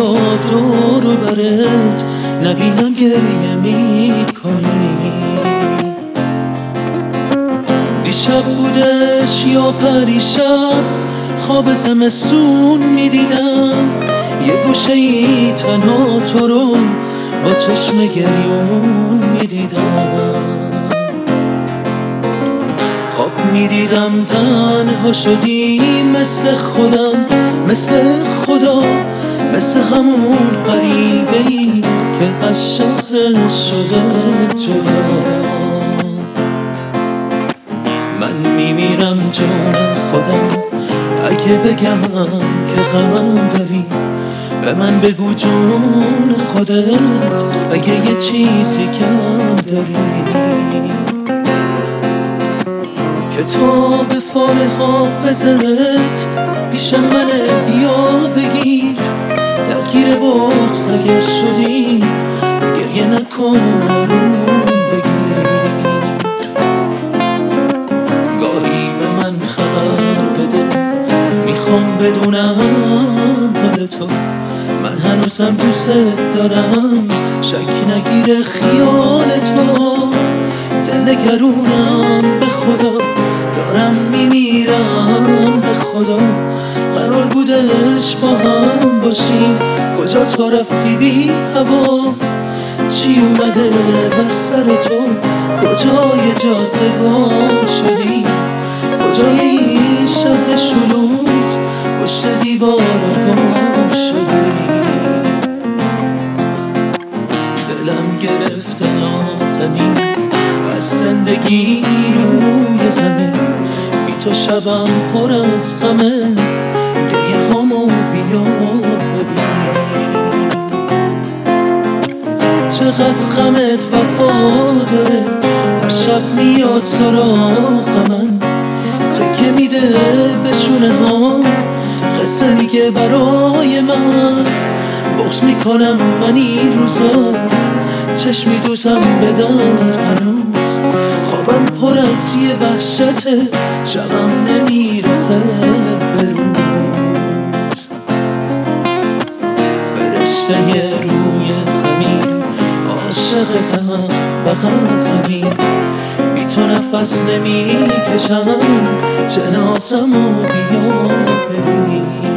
بیاد دور و برت نبینم گریه میکنی. دیشب بودش یا پریشب خواب زمستون میدیدم، یه گوشه ای تنها تو رو با چشم گریون میدیدم. خواب میدیدم تنها شدی مثل خودم، مثل خدا، مثل همون غریبه‌ای که از شهر شده جدا. من میمیرم جون خودم اگه بگم که غم داری، به من بگو جون خودت اگه یه چیزی کم داری. کتاب فال حافظت پیشم منه، بیا بگیر، درگیر بغض اگه شدی گریه نکن، آروم بگیر. گاهی به من خبر بده، میخوام بدونم حال تو، من هنوزم دوست دارم، شک نگیره خیال تو. دلگرونم به خدا، دارم میمیرم به خدا. قرار بودش با هم باشیم، کجا تا رفتی بی هوا؟ چی اومده بر سر تو؟ کجای جاده گم شدی؟ کجای این شهر شلوغ پشت دیوارا گم شدی؟ دلم گرفته نازنین از زندگی روی زمین، بی تو شبم پر از غمه، گریه هامو بیا ببین. چقدر غمت وفا داره، هر شب میاد سراغ من، تکه میده به شونه ها، قصه میگه برای من. بغض میکنم من این روزا، چشمی دوزم به در هنوز، خوابم پر از یه وحشته، شبم نمیرسه به روز. فرشته روی زمین عاشقتم فقط همین، بی تو نفس نمیکشم، جنازمو بیا ببین.